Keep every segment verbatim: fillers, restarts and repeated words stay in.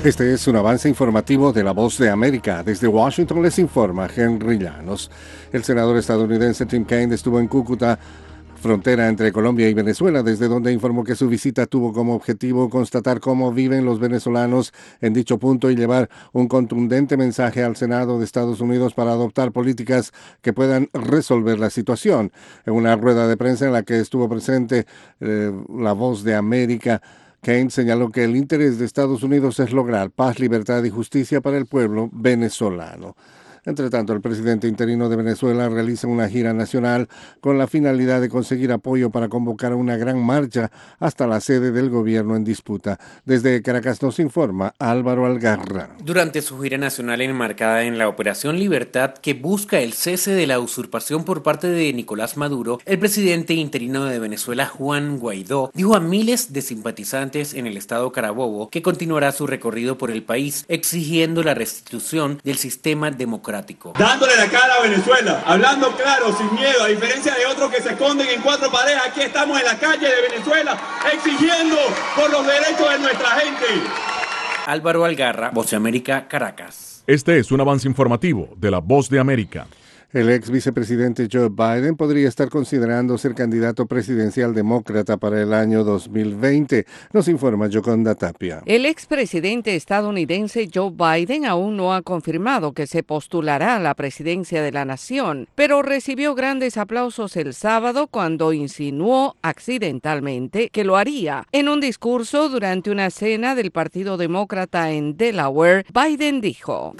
Este es un avance informativo de La Voz de América. Desde Washington les informa Henry Llanos. El senador estadounidense Tim Kaine estuvo en Cúcuta, frontera entre Colombia y Venezuela, desde donde informó que su visita tuvo como objetivo constatar cómo viven los venezolanos en dicho punto y llevar un contundente mensaje al Senado de Estados Unidos para adoptar políticas que puedan resolver la situación. En una rueda de prensa en la que estuvo presente eh, La Voz de América, Kaine señaló que el interés de Estados Unidos es lograr paz, libertad y justicia para el pueblo venezolano. Entre tanto, el presidente interino de Venezuela realiza una gira nacional con la finalidad de conseguir apoyo para convocar una gran marcha hasta la sede del gobierno en disputa. Desde Caracas nos informa Álvaro Algarra. Durante su gira nacional enmarcada en la Operación Libertad, que busca el cese de la usurpación por parte de Nicolás Maduro, el presidente interino de Venezuela, Juan Guaidó, dijo a miles de simpatizantes en el estado Carabobo que continuará su recorrido por el país, exigiendo la restitución del sistema democrático. Dándole la cara a Venezuela, hablando claro, sin miedo, a diferencia de otros que se esconden en cuatro paredes. Aquí estamos en la calle de Venezuela exigiendo por los derechos de nuestra gente. Álvaro Algarra, Voz de América, Caracas. Este es un avance informativo de La Voz de América. El ex vicepresidente Joe Biden podría estar considerando ser candidato presidencial demócrata para el año dos mil veinte, nos informa Yoconda Tapia. El expresidente estadounidense Joe Biden aún no ha confirmado que se postulará a la presidencia de la nación, pero recibió grandes aplausos el sábado cuando insinuó accidentalmente que lo haría. En un discurso durante una cena del Partido Demócrata en Delaware, Biden dijo: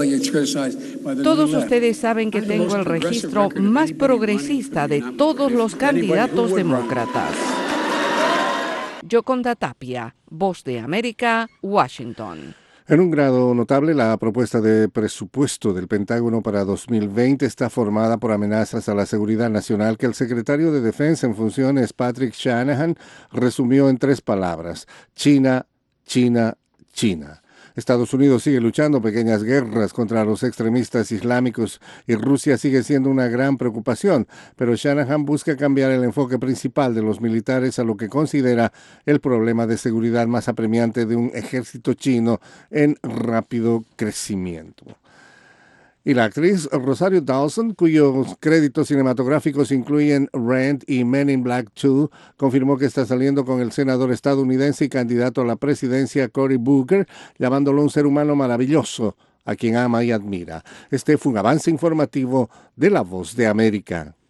"Todos ustedes saben que tengo Tengo el registro más progresista de todos los candidatos demócratas". Yoconda Tapia, Voz de América, Washington. En un grado notable, la propuesta de presupuesto del Pentágono para dos mil veinte está formada por amenazas a la seguridad nacional que el secretario de Defensa en funciones, Patrick Shanahan, resumió en tres palabras: China, China, China. Estados Unidos sigue luchando pequeñas guerras contra los extremistas islámicos y Rusia sigue siendo una gran preocupación, pero Shanahan busca cambiar el enfoque principal de los militares a lo que considera el problema de seguridad más apremiante de un ejército chino en rápido crecimiento. Y la actriz Rosario Dawson, cuyos créditos cinematográficos incluyen Rent y Men in Black dos, confirmó que está saliendo con el senador estadounidense y candidato a la presidencia Cory Booker, llamándolo un ser humano maravilloso, a quien ama y admira. Este fue un avance informativo de La Voz de América.